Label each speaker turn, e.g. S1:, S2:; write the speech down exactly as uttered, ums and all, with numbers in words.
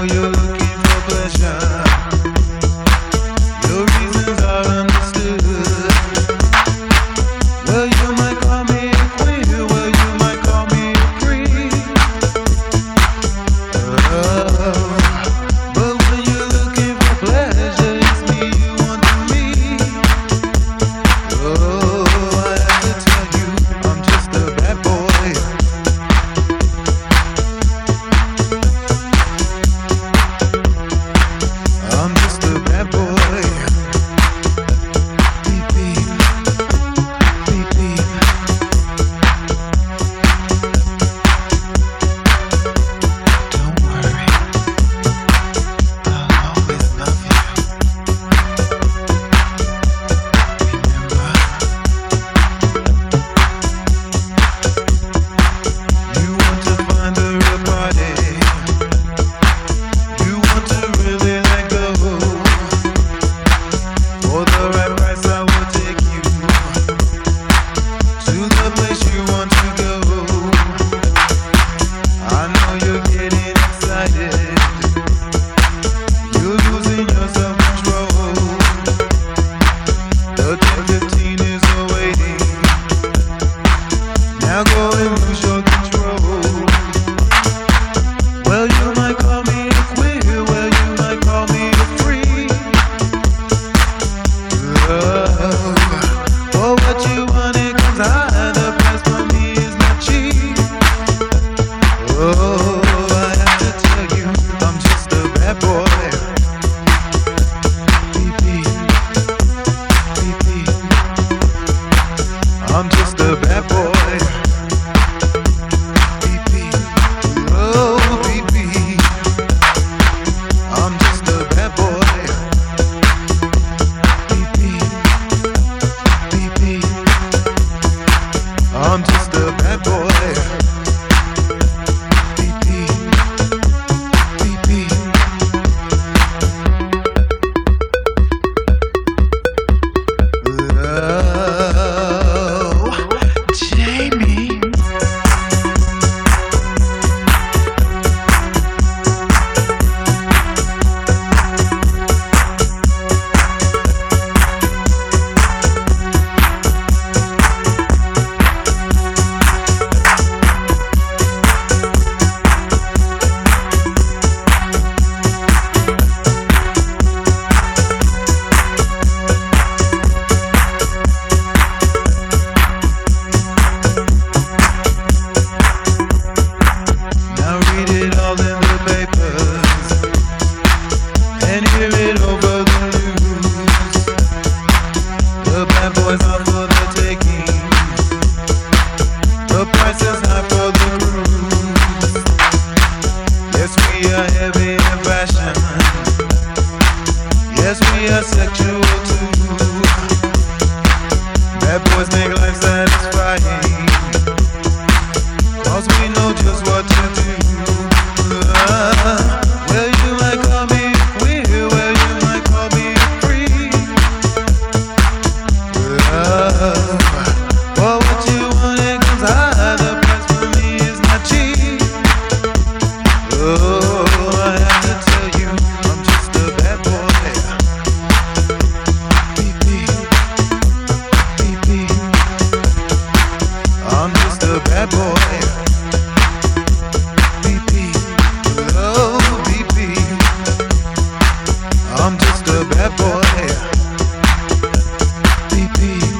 S1: you're looking for pleasure. Your reasons are understood. Well, you might call me a queer, well, you might call me a freak. Oh, but when you're looking for pleasure, it's me you want to meet. Oh, I have to tell you, I'm just a bad boy. I'm just a bad boy. Beep beep, beep beep. Don't worry, I'll always love you. Remember, you want to find her a party. You want to really let go. For the right price, I will take you to the place you want to go. I know you're getting excited. You're losing your self-control. The ten fifteen is awaiting. Now go and lose your control. Well, you might call me a queer, well, you might call me a freak. Love, for what you want, it comes high. The price for me is not cheap. Oh, I have to tell you, I'm just a bad boy. Beep beep, beep beep. I'm just a bad boy. Beep beep, oh beep beep. I'm just a bad boy. Beep beep, beep beep. I'm just a bad boy. Beep beep, beep beep. Oh, Jamie. Now read it all in the papers and hear it over the news. The bad boys are for the taking. The price is high for the cruise. Yes, we are heavy in fashion. Yes, we are sexual too. Bad boys make life satisfying. Cause we know just what to do. Ah, well, you might call me a queer, well, you might call me a freak. Ah, for what you want, it comes high. The price for me is not cheap. Oh, I have to tell you, I'm just a bad boy. Beep beep, beep beep. I'm just a bad boy. Beep beep, oh beep beep. I'm just a bad boy. Beep beep.